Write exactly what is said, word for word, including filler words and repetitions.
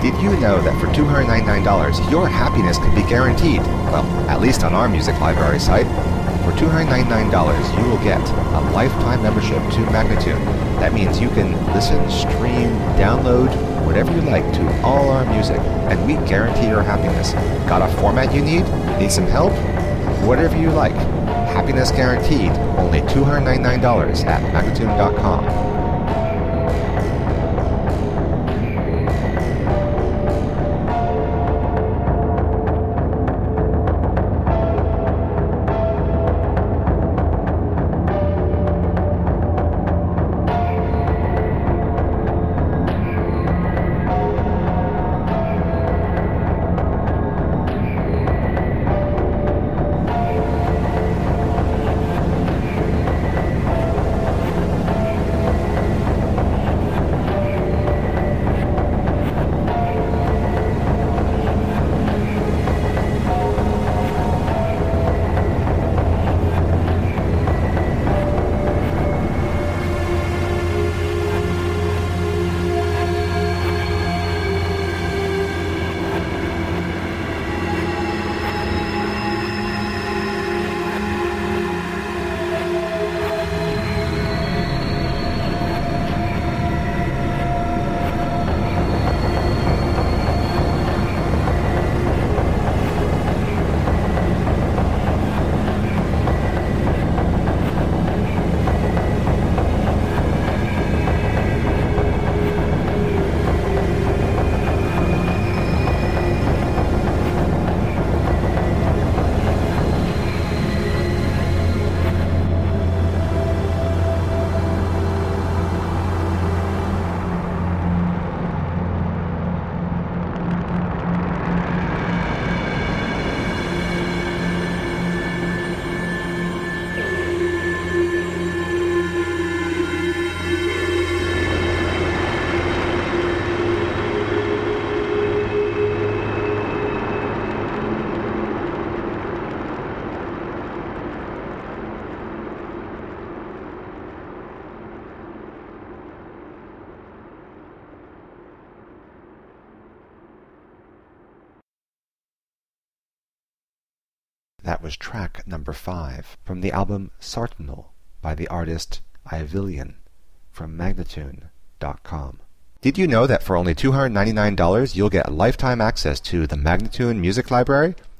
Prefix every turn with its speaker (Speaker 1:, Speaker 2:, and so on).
Speaker 1: Did you know that for two hundred ninety-nine dollars, your happiness can be guaranteed? Well, at least on our music library site. For two hundred ninety-nine dollars, you will get a lifetime membership to Magnatune. That means you can listen, stream, download, whatever you like to all our music, and we guarantee your happiness. Got a format you need? Need some help? Whatever you like. Happiness guaranteed. Only two hundred ninety-nine dollars at Magnatune dot com. That was track number five from the album Sartinal by the artist Ivilian from Magnatune dot com. Did you know that for only two hundred ninety-nine dollars you'll get lifetime access to the Magnatune Music Library?